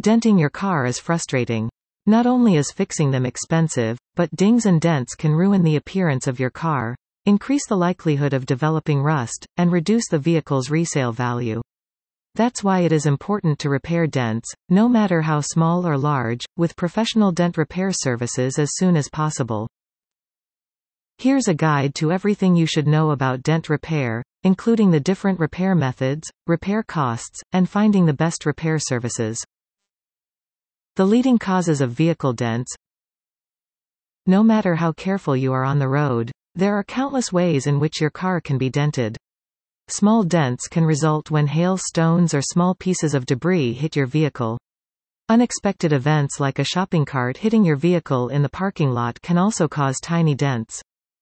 Denting your car is frustrating. Not only is fixing them expensive, but dings and dents can ruin the appearance of your car, increase the likelihood of developing rust, and reduce the vehicle's resale value. That's why it is important to repair dents, no matter how small or large, with professional dent repair services as soon as possible. Here's a guide to everything you should know about dent repair, including the different repair methods, repair costs, and finding the best repair services. The leading causes of vehicle dents. No matter how careful you are on the road, there are countless ways in which your car can be dented. Small dents can result when hail, stones, or small pieces of debris hit your vehicle. Unexpected events like a shopping cart hitting your vehicle in the parking lot can also cause tiny dents.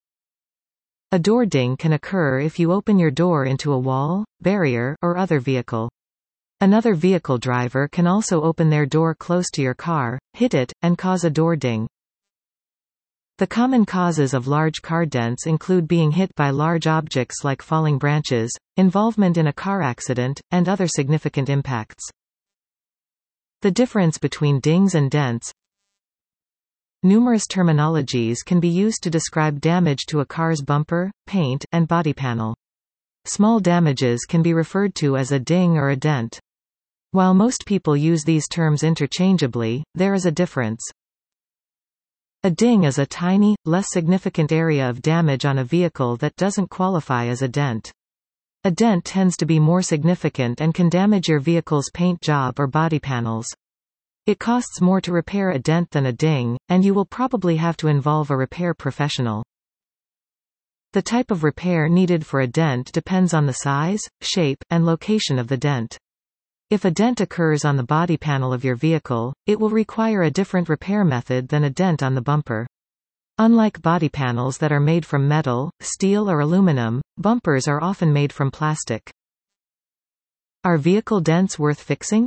A door ding can occur if you open your door into a wall, barrier, or other vehicle. Another vehicle driver can also open their door close to your car, hit it, and cause a door ding. The common causes of large car dents include being hit by large objects like falling branches, involvement in a car accident, and other significant impacts. The difference between dings and dents. Numerous terminologies can be used to describe damage to a car's bumper, paint, and body panel. Small damages can be referred to as a ding or a dent. While most people use these terms interchangeably, there is a difference. A ding is a tiny, less significant area of damage on a vehicle that doesn't qualify as a dent. A dent tends to be more significant and can damage your vehicle's paint job or body panels. It costs more to repair a dent than a ding, and you will probably have to involve a repair professional. The type of repair needed for a dent depends on the size, shape, and location of the dent. If a dent occurs on the body panel of your vehicle, it will require a different repair method than a dent on the bumper. Unlike body panels that are made from metal, steel or aluminum, bumpers are often made from plastic. Are vehicle dents worth fixing?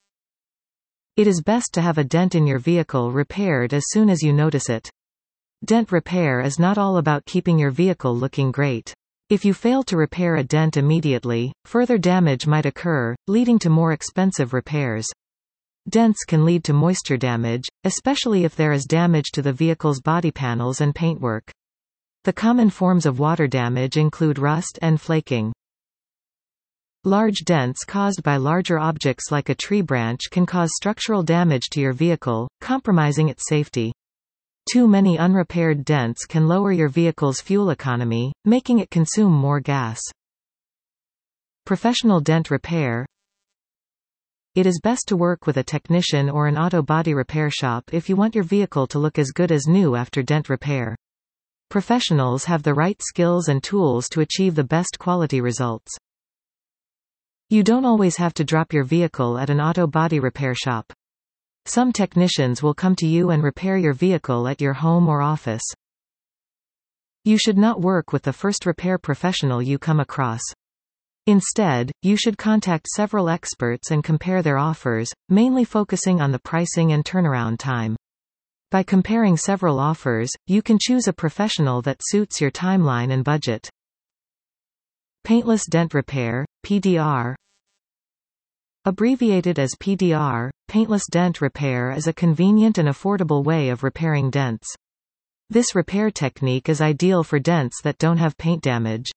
It is best to have a dent in your vehicle repaired as soon as you notice it. Dent repair is not all about keeping your vehicle looking great. If you fail to repair a dent immediately, further damage might occur, leading to more expensive repairs. Dents can lead to moisture damage, especially if there is damage to the vehicle's body panels and paintwork. The common forms of water damage include rust and flaking. Large dents caused by larger objects like a tree branch can cause structural damage to your vehicle, compromising its safety. Too many unrepaired dents can lower your vehicle's fuel economy, making it consume more gas. Professional dent repair. It is best to work with a technician or an auto body repair shop if you want your vehicle to look as good as new after dent repair. Professionals have the right skills and tools to achieve the best quality results. You don't always have to drop your vehicle at an auto body repair shop. Some technicians will come to you and repair your vehicle at your home or office. You should not work with the first repair professional you come across. Instead, you should contact several experts and compare their offers, mainly focusing on the pricing and turnaround time. By comparing several offers, you can choose a professional that suits your timeline and budget. Paintless dent repair, PDR. Abbreviated as PDR, paintless dent repair is a convenient and affordable way of repairing dents. This repair technique is ideal for dents that don't have paint damage.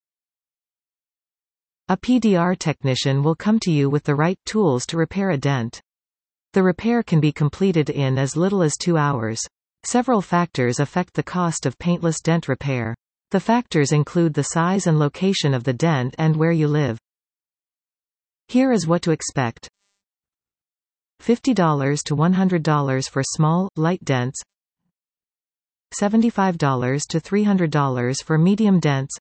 A PDR technician will come to you with the right tools to repair a dent. The repair can be completed in as little as 2 hours. Several factors affect the cost of paintless dent repair. The factors include the size and location of the dent and where you live. Here is what to expect. $50 to $100 for small, light dents. $75 to $300 for medium dents.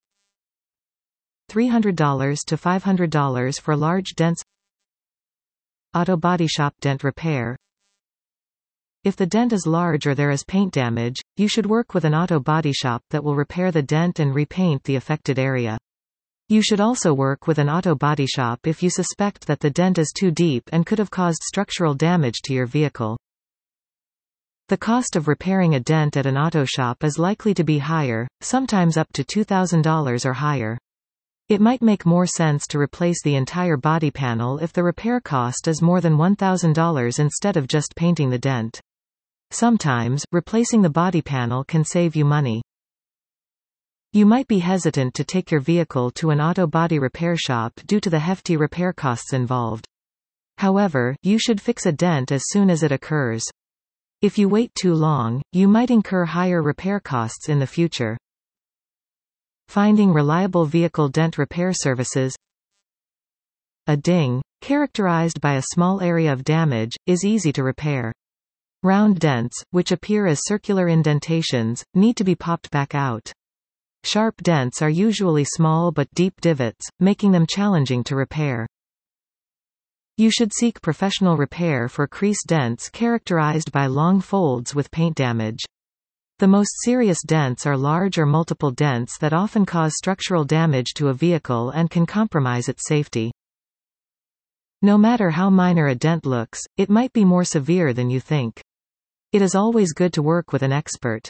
$300 to $500 for large dents. Auto body shop dent repair. If the dent is large or there is paint damage, you should work with an auto body shop that will repair the dent and repaint the affected area. You should also work with an auto body shop if you suspect that the dent is too deep and could have caused structural damage to your vehicle. The cost of repairing a dent at an auto shop is likely to be higher, sometimes up to $2,000 or higher. It might make more sense to replace the entire body panel if the repair cost is more than $1,000 instead of just painting the dent. Sometimes, replacing the body panel can save you money. You might be hesitant to take your vehicle to an auto body repair shop due to the hefty repair costs involved. However, you should fix a dent as soon as it occurs. If you wait too long, you might incur higher repair costs in the future. Finding reliable vehicle dent repair services. A ding, characterized by a small area of damage, is easy to repair. Round dents, which appear as circular indentations, need to be popped back out. Sharp dents are usually small but deep divots, making them challenging to repair. You should seek professional repair for crease dents characterized by long folds with paint damage. The most serious dents are large or multiple dents that often cause structural damage to a vehicle and can compromise its safety. No matter how minor a dent looks, it might be more severe than you think. It is always good to work with an expert.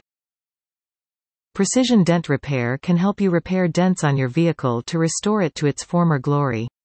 Precision dent repair can help you repair dents on your vehicle to restore it to its former glory.